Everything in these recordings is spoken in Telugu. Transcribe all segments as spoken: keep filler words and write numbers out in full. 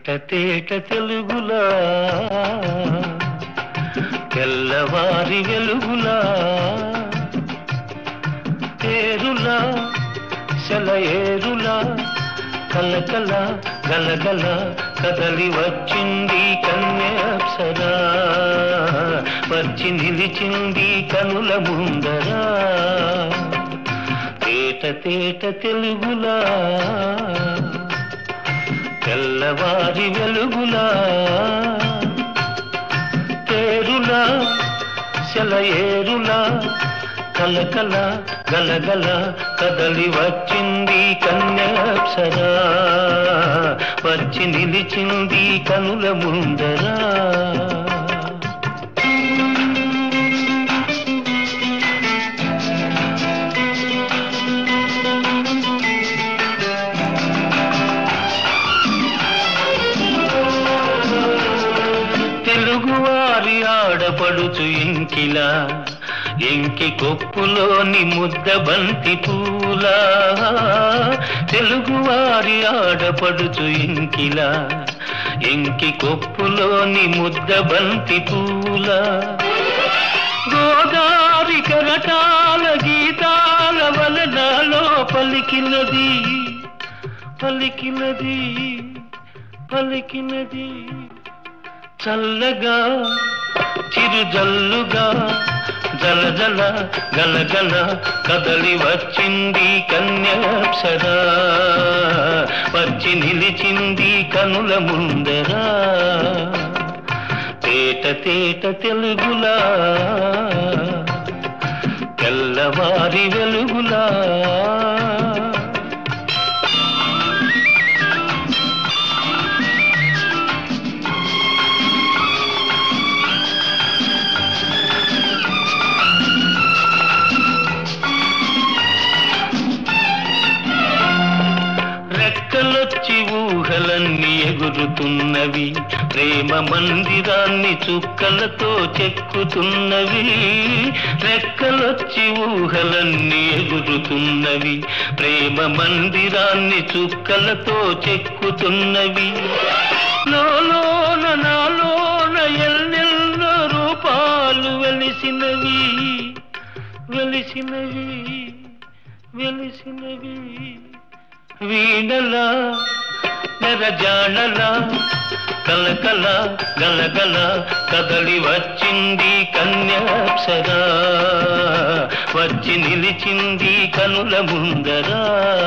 తేట తేట తెలుగులా తెల్లవారి వెలుగులా ఏరులా సెలయేరులా కలకల గలగల కదలి వచ్చింది కన్యాప్సరా వచ్చి నిలిచింది కనుల ముందరా తేట తేట తెలుగులా తెల్లవారి వెలుగులా తేరులా సెలయేరులా కలకల గలగల కదలి వచ్చింది కన్యాప్సరా వచ్చి నిలిచింది కనుల ముందరా తెలుగువారి ఆడపడుచు ఇంకిలా ఎంకి కొప్పులోని ముద్ద బంతి పూలా తెలుగువారి ఆడపడుచు ఇంకిలా ఎంకి కొప్పులోని ముద్ద బంతి పూలా గోదారి కరటాల గీతాల వలనలో పలికినది పలికినది పలికినది చల్లగా చిరుజల్లుగా జల జల గలగల కదలి వచ్చింది కన్యాప్సరా వచ్చి నిలిచింది కనుల ముందరా తేట తేట తెలుగులా తెల్లవారి వెలుగులా రెక్కలొచ్చి ఊహలన్నీ ఎగురుతున్నవి ప్రేమ మందిరాన్ని చుక్కలతో చెక్కుతున్నవి రెక్కలొచ్చి ఊహలన్నీ ఎగురుతున్నవి ప్రేమ మందిరాన్ని చుక్కలతో చెక్కుతున్నవి లోలోన నాలోన ఎన్నెన్నో రూపాలు వెలిసినవి వెలిసినవి వెలిసినవి వీణలా నెరజాణలా కలకల గలగల కదలి వచ్చింది కన్యాప్సరా వచ్చి నిలిచింది కనుల ముందరా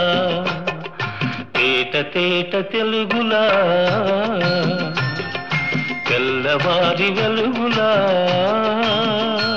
తేట తేట తెలుగులా తెల్లవారి వెలుగులా